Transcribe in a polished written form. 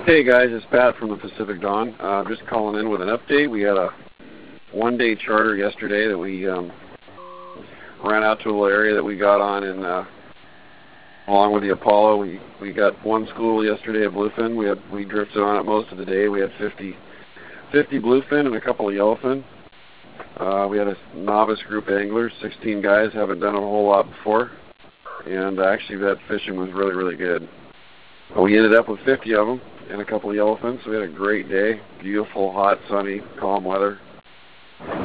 Hey guys, it's Pat from the Pacific Dawn. Just calling in with an update. We had a one-day charter yesterday that we ran out to a little area that we got on, and along with the Apollo, we got one school yesterday at bluefin. We drifted on it most of the day. We had 50 bluefin and a couple of yellowfin. We had a novice group of anglers, 16 guys, haven't done a whole lot before, and actually that fishing was really, really good. We ended up with 50 of them and a couple of yellowfins, so we had a great day. Beautiful, hot, sunny, calm weather.